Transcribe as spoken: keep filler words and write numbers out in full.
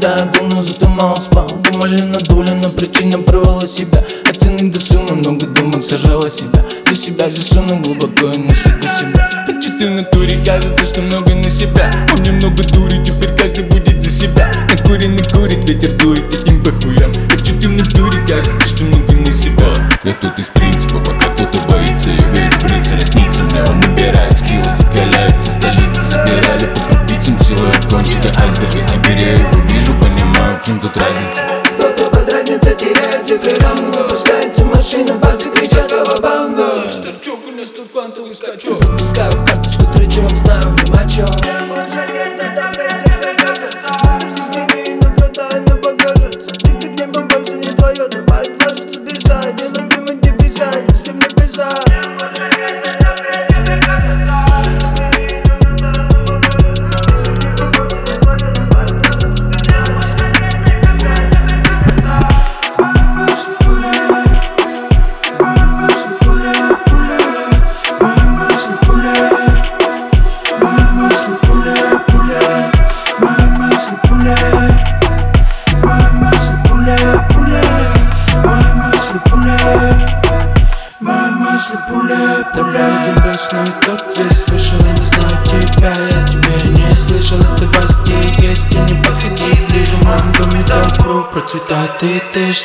когда я думал, зато мало спал. Думали надули, но причина провала себя. Оценить до суммы, много думок сажала себя. За себя же сунул глубоко и на свету себя. А че ты в натуре, кажется, что много на себя. У меня много дури, теперь каждый будет за себя. Накуренный курит, ветер дует, этим похуям. А че ты в натуре, кажется, что много на себя. Я тут из принципа, пока кто-то боится. Я верю в лица, ресницы мне он набирает скиллы. Закаляется столица, собирали по крупицам силуэт кончика айсберга. Теперь я его вижу, понимаю, в чем тут разница. Кто-то подразнится, теряет цифры рамы. Запускается машина, пальцы кричат ва-ва-банга. Что чок, у нас тут квантовый скачок. Запускаю в карточку три, чувак, знаю, внимачок. Больше нет, это бред, тебе кажется. Смотришь в и наблюдай, но покажется. Ты как небо больше не твое, давай отважиться бежать. Делай дыма, где бежать, не с не бежать. Такой один бешеный тот весь слышал и не знаю тебя. Я тебя не слышал, оставайся где есть и не подходи ближе. В моем доме добро процветает и дышит.